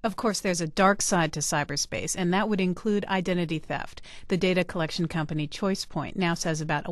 Of course, there's a dark side to cyberspace, and that would include identity theft. The data collection company ChoicePoint now says about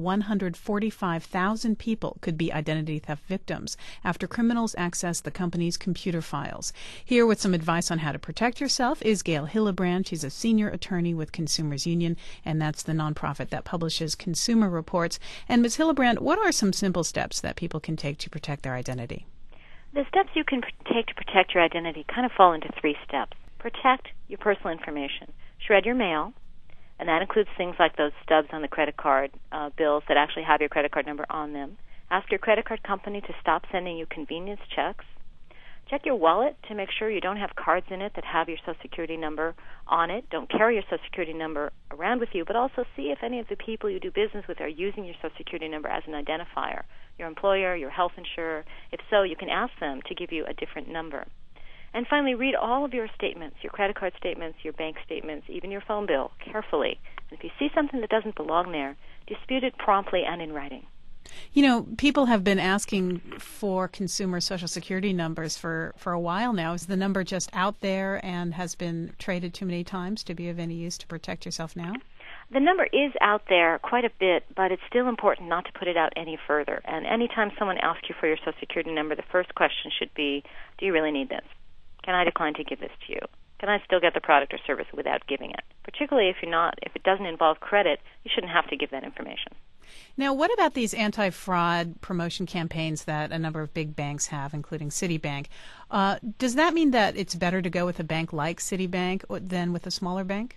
145,000 people could be identity theft victims after criminals access the company's computer files. Here with some advice on how to protect yourself is Gail Hillebrand. She's a senior attorney with Consumers Union, and that's the nonprofit that publishes Consumer Reports. And Ms. Hillebrand, what are some simple steps that people can take to protect their identity? The steps you can take to protect your identity kind of fall into three steps. Protect your personal information. Shred your mail, and that includes things like those stubs on the credit card bills that actually have your credit card number on them. Ask your credit card company to stop sending you convenience checks. Check your wallet to make sure you don't have cards in it that have your Social Security number on it. Don't carry your Social Security number around with you, but also see if any of the people you do business with are using your Social Security number as an identifier. Your employer, your health insurer. If so, you can ask them to give you a different number. And finally, read all of your statements, your credit card statements, your bank statements, even your phone bill, carefully. And if you see something that doesn't belong there, dispute it promptly and in writing. You know, people have been asking for consumer Social Security numbers for a while now. Is the number just out there and has been traded too many times to be of any use to protect yourself now? The number is out there quite a bit, but it's still important not to put it out any further. And anytime someone asks you for your Social Security number, the first question should be, do you really need this? Can I decline to give this to you? Can I still get the product or service without giving it? Particularly if it doesn't involve credit, you shouldn't have to give that information. Now, what about these anti-fraud promotion campaigns that a number of big banks have, including Citibank? Does that mean that it's better to go with a bank like Citibank than with a smaller bank?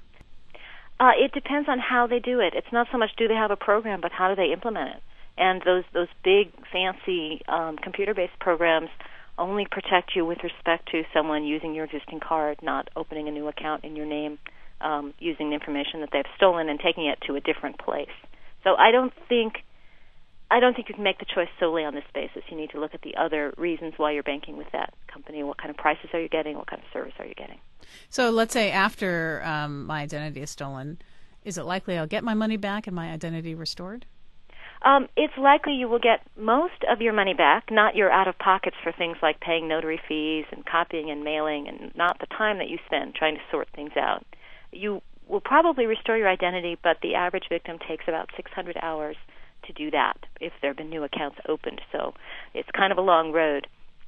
It depends on how they do it. It's not so much do they have a program, but how do they implement it. And those big, fancy computer-based programs only protect you with respect to someone using your existing card, not opening a new account in your name, using the information that they've stolen and taking it to a different place. So I don't think you can make the choice solely on this basis. You need to look at the other reasons why you're banking with that company. What kind of prices are you getting? What kind of service are you getting? So let's say after my identity is stolen, is it likely I'll get my money back and my identity restored? It's likely you will get most of your money back, not your out-of-pockets for things like paying notary fees and copying and mailing, and not the time that you spend trying to sort things out. You will probably restore your identity, but the average victim takes about 600 hours to do that if there have been new accounts opened. So it's kind of a long road.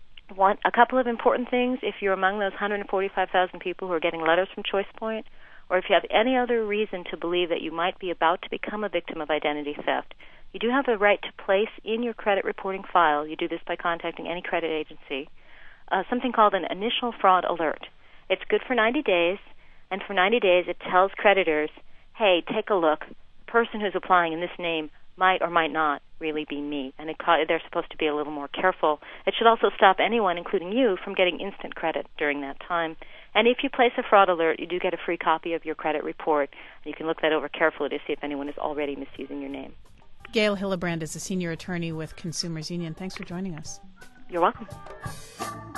A couple of important things: if you're among those 145,000 people who are getting letters from ChoicePoint, or if you have any other reason to believe that you might be about to become a victim of identity theft, you do have the right to place in your credit reporting file, you do this by contacting any credit agency, something called an initial fraud alert. It's good for 90 days, and for 90 days it tells creditors, hey, take a look, the person who's applying in this name might or might not really be me, and they're supposed to be a little more careful. It should also stop anyone, including you, from getting instant credit during that time. And if you place a fraud alert, you do get a free copy of your credit report. You can look that over carefully to see if anyone is already misusing your name. Gail Hillebrand is a senior attorney with Consumers Union. Thanks for joining us. You're welcome.